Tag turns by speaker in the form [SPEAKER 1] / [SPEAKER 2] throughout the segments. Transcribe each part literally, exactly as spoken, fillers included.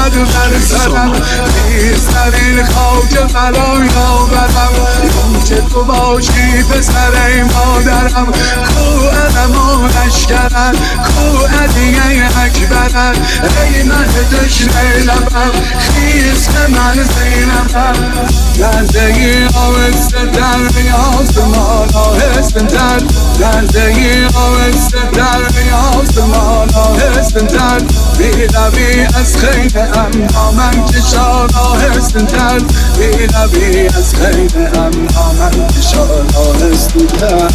[SPEAKER 1] آمد بر سرم نیسترین خاک فلای آورم که تو باشی پسر مادرم کو علم و لشکرم کو علیه اکبرم ای من تشنه لبم خیز که من زینبم لرزه ای آهسته در میاز ما آهسته تر لرزه ای آهسته در میاز ما آهسته تر بی‌لبی از خیل اندامم کشان آهسته تر بی‌لبی از خیل اندامم کشان آهسته تر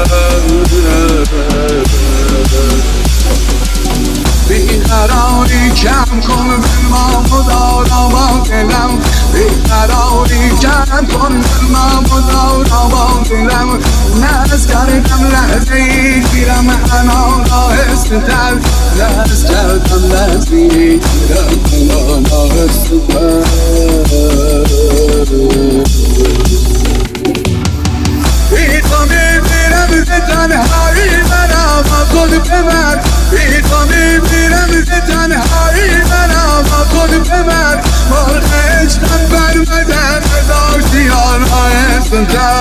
[SPEAKER 1] بیقراری کم کن به ما مدارا با دلم بیقراری کم کن به ما مدارا با دلم نه از کردم لحظه ای گیرم همان آهسته تر نه از کردم لحظه ای گیرم همان آهسته تر بی تو میمیرم ز تنهایی منم خود ببر بی تو میمیرم ز تنهایی منم خود ببر مرغ عشقم برمدن هزار دیار آهسته تر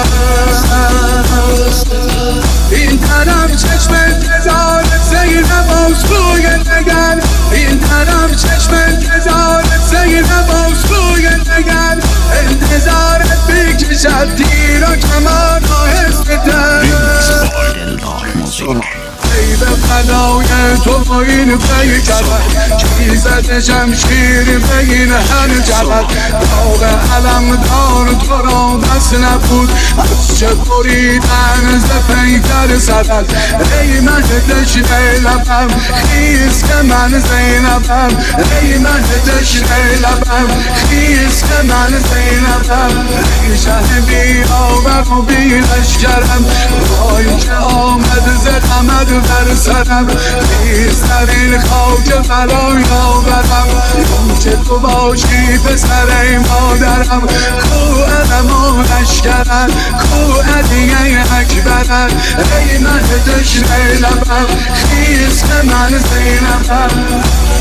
[SPEAKER 1] این طرف چشم انتظار زینب از روی نگر این طرف چشم انتظار زینب از روی نگر انتظارت بکشد تیر و کمان آهسته تر ای به فدای تو این پیکرد کی زد شمشیر بین هر جبل داغ علم دار تو را بس نبود از چه بریدن ز پیکر سدد ای من تشنه لبم خیز که من زینبم ای من تشنه لبم خیز که من زینبم ای شه بی آور و بی لشکرم وای که آمد ز غمت بر سرم نیسترین خاک فلای آورم که تو باشی پسر مادرم کو علم و لشکرم کو علیه اکبرم ای من تشنه لبم خیز که من زینبم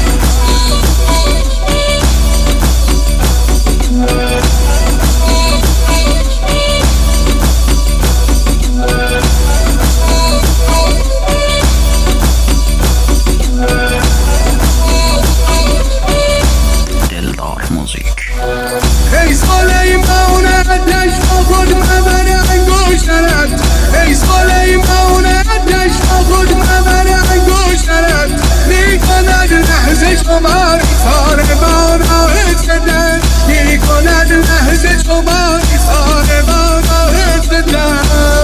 [SPEAKER 1] ای سلیمان اتش با خود مبر انگشترت ای سلیمان اتش با خود مبر انگشترت می کند لحظه شما ایثار بار آهسته تر می کند لحظه شما ایثار بار آهسته تر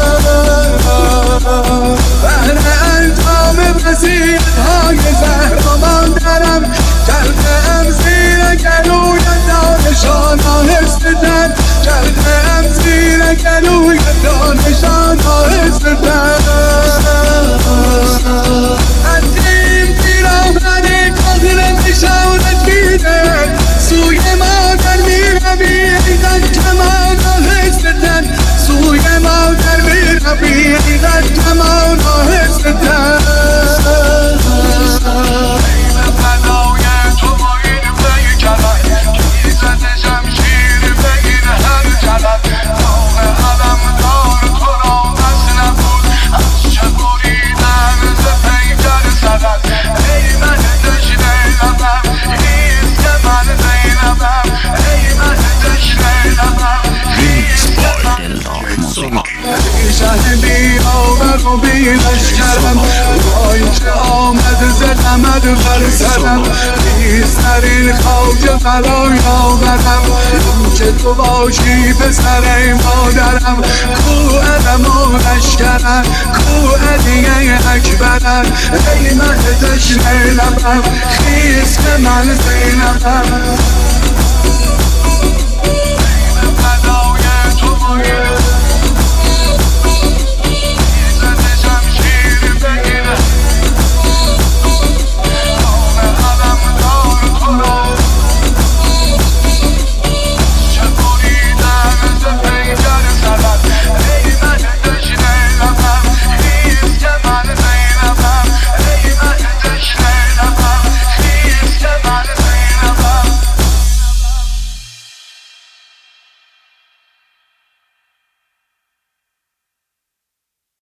[SPEAKER 1] بهر انجام وصیت‌های زهربان درم کرده‌ام زیر گلوی دانشان آهسته تر کرده‌ام زیر گلوی دانشان آهسته تر اندیم پیراهن کاغر نشانت میده سوی مادر میروی ایدن کمان آهسته تر سوی مادر میروی ایدن کمان آهسته تر شهدی آور و بی لشکرم وای که آمد ز غمت بر سرم نیسترین خاک فلای آورم که تو باشی پسر مادرم کو علم و لشکرم کو علیه اکبرم ای من تشنه لبم خیز که من زینبم